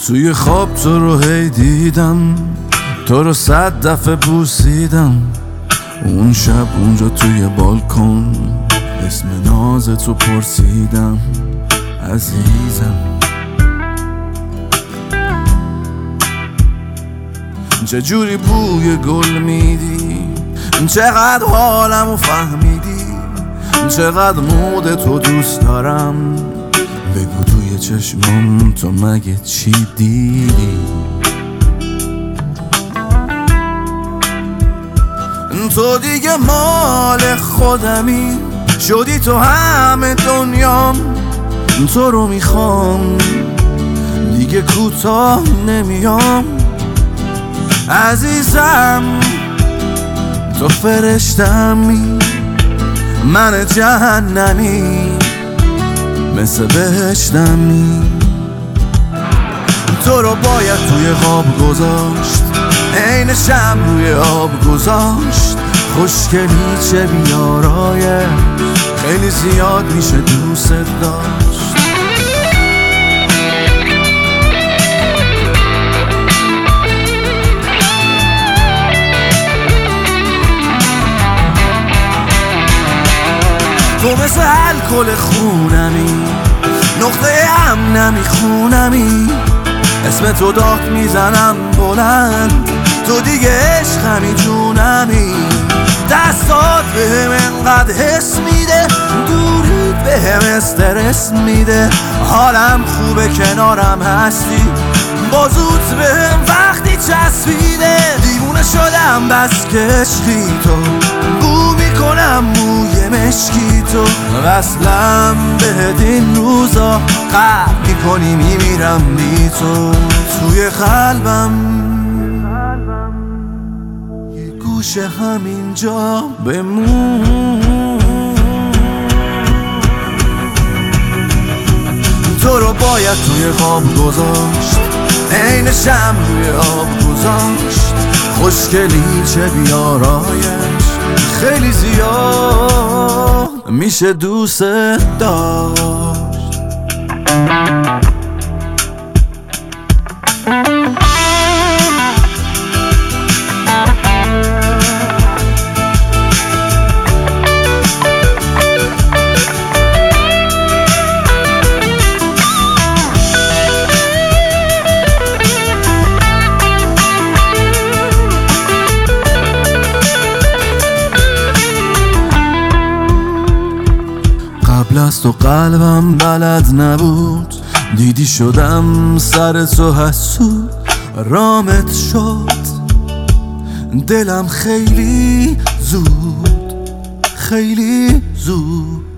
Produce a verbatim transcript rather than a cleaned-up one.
توی خواب تو رو هی دیدم، تو رو صد دفعه بوسیدم. اون شب اونجا توی بالکن اسم ناز تو پرسیدم عزیزم. چجوری بوی گل میدی، چقدر حالمو فهمیدی، چقدر مود تو دوست دارم. بگو توی چشمام تو مگه چی دیدی؟ تو دیگه مال خودمی شدی، تو همه دنیام. تو رو میخوام دیگه کوتاه نمیام عزیزم. تو فرشتمی من جهنمی، مثل بهشتمی. تو رو باید توی خواب گذاشت، عین شب روی آب گذاشت. خوشگلی چه بیارایه، خیلی زیاد میشه دوست داشت. تو مثل الکل خونمی، نقطه امنمی خونمی. اسم تو داد میزنم بلند، تو دیگه عشقمی جونمی. دستات بهم انقدر حس میده، دوریت بهم استرس میده. حالم خوبه کنارم هستی، بازوت بهم وقتی چسبیده. دیوونه شدم بس که عشقی تو، بو میکنم موی مشکی تو. وصلم بهت این روزا، قهر میکنی میمیرم بی تو. توی قلبم یه گوشه همینجا بمون. تو رو باید توی خواب گذاشت، عین شم روی آب گذاشت. خوشگلی چه بیارایش، خیلی زیاد میشه دوست داشت. قبل از تو قلبم بلد نبود، دیدی شدم سر تو حسود. رامت شد دلم خیلی زود، خیلی زود.